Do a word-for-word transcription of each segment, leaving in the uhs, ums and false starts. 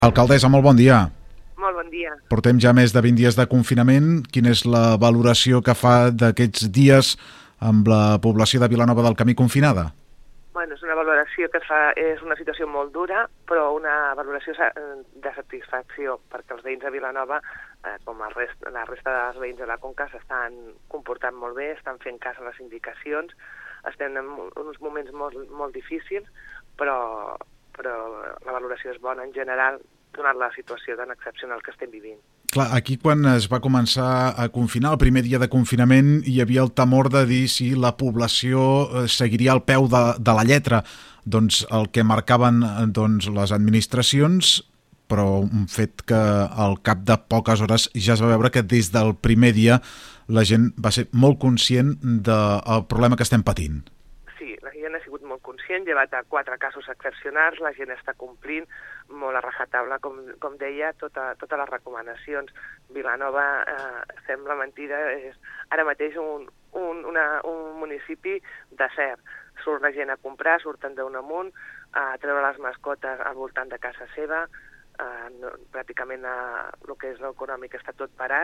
Alcaldessa, molt bon dia. Molt bon dia. Portem ja més de vint dies de confinament. Quina és la valoració que fa d'aquests dies amb la població de Vilanova del Camí confinada? Bueno, és una valoració que fa, és una situació molt dura, però una valoració de satisfacció, perquè els veïns de Vilanova, eh, com el rest, la resta dels veïns de la Conca, s'estan comportant molt bé, estan fent cas a les indicacions, estem en uns moments molt, molt difícils, però, però la valoració és bona en general, donat la situació tan excepcional que estem vivint. Clar, aquí quan es va començar a confinar, el primer dia de confinament, hi havia el temor de dir si la població seguiria al peu de, de la lletra, doncs el que marcaven doncs, les administracions, però un fet que al cap de poques hores ja es va veure que des del primer dia la gent va ser molt conscient del problema que estem patint. Sí, la gent ha sigut molt conscient, llevat a quatre casos excepcionals, la gent està complint molt a rajatabla, com, com deia, tota, totes les recomanacions. Vilanova, eh, sembla mentida, és ara mateix un, un, una, un municipi desert. Surt la gent a comprar, surten d'un amunt, a treure les mascotes al voltant de casa seva, eh, no, pràcticament eh, el que és l'econòmic està tot parat,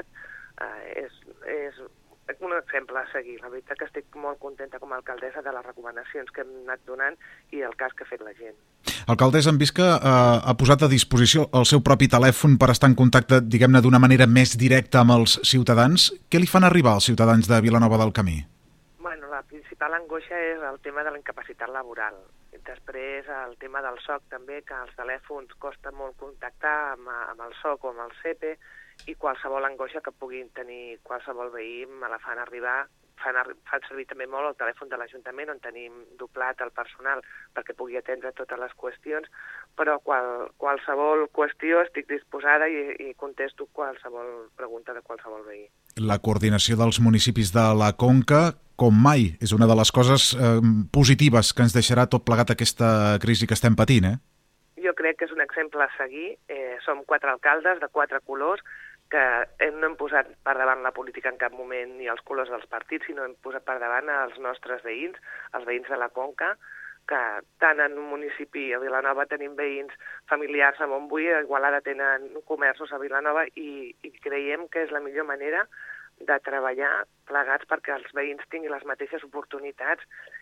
eh, és, és un exemple a seguir. La veritat que estic molt contenta com a alcaldessa de les recomanacions que hem anat donant i el cas que ha fet la gent. Alcaldessa, hem vist que eh, ha posat a disposició el seu propi telèfon per estar en contacte, diguem-ne, d'una manera més directa amb els ciutadans. Què li fan arribar als ciutadans de Vilanova del Camí? Bueno, la principal angoixa és el tema de la incapacitat laboral. Després el tema del S O C també, que als telèfons costa molt contactar amb, amb el S O C o amb el C E P E, i qualsevol angoixa que puguin tenir qualsevol veí me la fan arribar. Fan, fan servir també molt el telèfon de l'Ajuntament, on tenim doblat el personal perquè pugui atendre totes les qüestions, però qual, qualsevol qüestió estic disposada i, i contesto qualsevol pregunta de qualsevol veí. La coordinació dels municipis de la Conca, com mai, és una de les coses eh, positives que ens deixarà tot plegat aquesta crisi que estem patint, eh? Jo crec que és un exemple a seguir. Eh, som quatre alcaldes de quatre colors que hem, no hem posat per davant la política en cap moment ni els colors dels partits, sinó hem posat per davant els nostres veïns, els veïns de la Conca, que tant en un municipi, a Vilanova tenim veïns familiars a Montbui, a Igualada tenen comerços a Vilanova i, i creiem que és la millor manera de treballar plegats perquè els veïns tinguin les mateixes oportunitats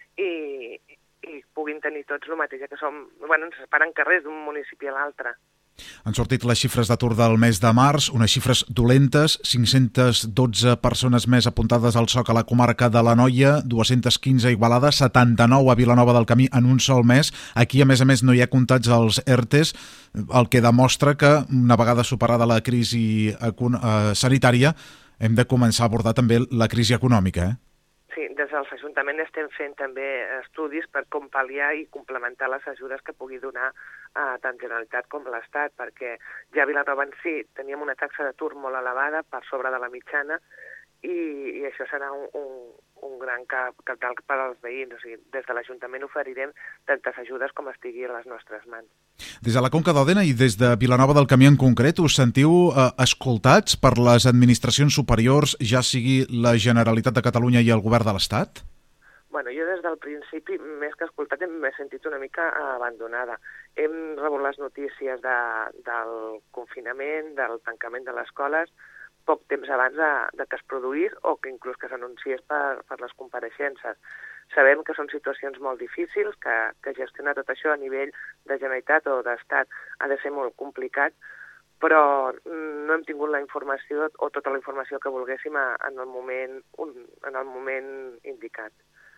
i, i puguin tenir tots el mateix, que som, bueno, ens separen carrers d'un municipi a l'altre. Han sortit les xifres d'atur del mes de març, unes xifres dolentes, cinc-centes dotze persones més apuntades al S O C a la comarca de l'Anoia, dues-centes quinze a Igualada, setanta-nou a Vilanova del Camí en un sol mes. Aquí, a més a més, no hi ha comptats els ERTEs, el que demostra que, una vegada superada la crisi sanitària, hem de començar a abordar també la crisi econòmica, eh? Sí, des dels ajuntaments estem fent també estudis per com pal·liar i complementar les ajudes que pugui donar eh, tant Generalitat com l'Estat, perquè ja a Vilanova en si teníem una taxa d'atur molt elevada, per sobre de la mitjana, i, i això serà un, un, un gran cap, capital per als veïns. O sigui, des de l'Ajuntament oferirem tantes ajudes com estigui a les nostres mans. Des de la Conca d'Òdena i des de Vilanova del Camí en concret, us sentiu eh, escoltats per les administracions superiors, ja sigui la Generalitat de Catalunya i el Govern de l'Estat? Bueno, jo des del principi, més que escoltat, m'he sentit una mica abandonada. Hem rebut les notícies de, del confinament, del tancament de les escoles, poc temps abans de, de que es produís o que inclús que s'anunciés per, per les compareixences. Sabem que són situacions molt difícils, que, que gestionar tot això a nivell de Generalitat o d'Estat ha de ser molt complicat, però no hem tingut la informació o tota la informació que volguéssim en el moment, en el moment indicat.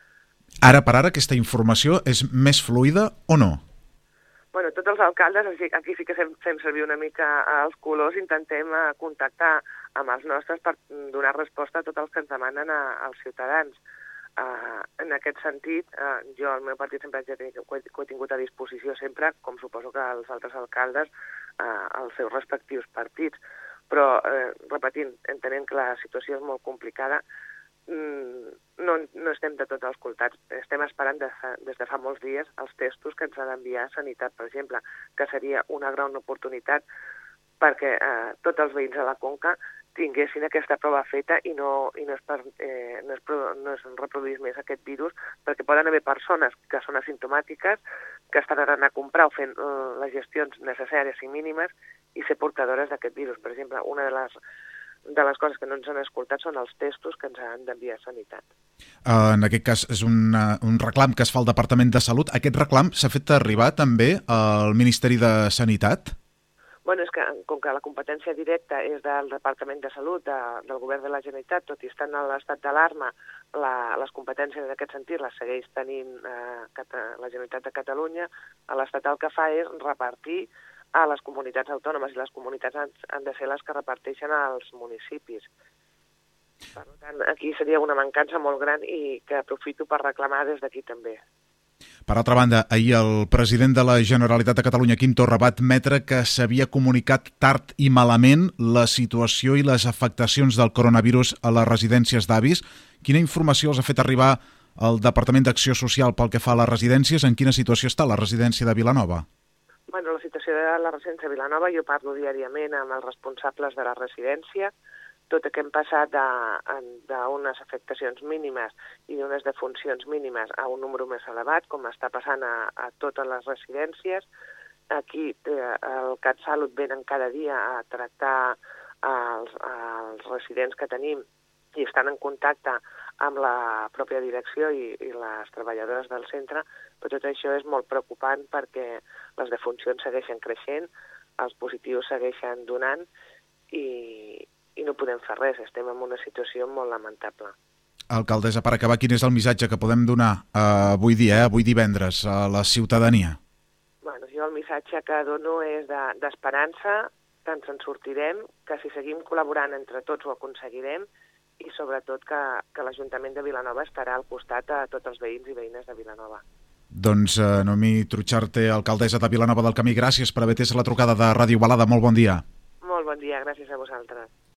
Ara per ara aquesta informació és més fluida o no? Bueno, tots els alcaldes, aquí sí que fem, fem servir una mica els colors, intentem contactar amb els nostres per donar resposta a tots els que ens demanen a, als ciutadans. Uh, en aquest sentit, uh, jo el meu partit sempre he, ho he tingut a disposició sempre, com suposo que els altres alcaldes, uh, els seus respectius partits. Però, uh, repetint, entenent que la situació és molt complicada, no, no estem de tot escoltats. Estem esperant des, des de fa molts dies els testos que ens ha d'enviar Sanitat, per exemple, que seria una gran oportunitat perquè eh, tots els veïns de la Conca tinguessin aquesta prova feta i no, i no, es, per, eh, no, es, no es reproduís més aquest virus, perquè poden haver persones que són asimptomàtiques, que estan anant a comprar o fent uh, les gestions necessàries i mínimes i ser portadores d'aquest virus. Per exemple, una de les, de les coses que no ens han escoltat són els testos que ens han d'enviar a Sanitat. Uh, en aquest cas és un, uh, un reclam que es fa al Departament de Salut. Aquest reclam s'ha fet arribar també al Ministeri de Sanitat? Bueno, és que com que la competència directa és del Departament de Salut, de, del Govern de la Generalitat, tot i estar en l'estat d'alarma, les competències en aquest sentit les segueix tenint eh, la Generalitat de Catalunya. L'Estat el que fa és repartir a les comunitats autònomes i les comunitats han, han de ser les que reparteixen als municipis. Per tant, aquí seria una mancança molt gran i que aprofito per reclamar des d'aquí també. Per altra banda, ahir el president de la Generalitat de Catalunya, Quim Torra, va admetre que s'havia comunicat tard i malament la situació i les afectacions del coronavirus a les residències d'avis. Quina informació els ha fet arribar el Departament d'Acció Social pel que fa a les residències? En quina situació està la residència de Vilanova? Bueno, la situació de la residència de Vilanova, jo parlo diàriament amb els responsables de la residència, tot el que hem passat d'unes afectacions mínimes i d'unes defuncions mínimes a un número més elevat, com està passant a, a totes les residències. Aquí eh, el CatSalut venen cada dia a tractar els, els residents que tenim i estan en contacte amb la pròpia direcció i, i les treballadores del centre, però tot això és molt preocupant perquè les defuncions segueixen creixent, els positius segueixen donant i i no podem fer res, estem en una situació molt lamentable. Alcaldessa, per acabar, quin és el missatge que podem donar eh, avui dia, eh, avui divendres, a la ciutadania? Bueno, jo el missatge que dono és d'esperança, que ens en sortirem, que si seguim col·laborant entre tots ho aconseguirem i sobretot que, que l'Ajuntament de Vilanova estarà al costat a tots els veïns i veïnes de Vilanova. Doncs, eh, Noemí Trucharte, alcaldessa de Vilanova del Camí, gràcies per haver atès la trucada de Ràdio Igualada. Molt bon dia. Molt bon dia, gràcies a vosaltres.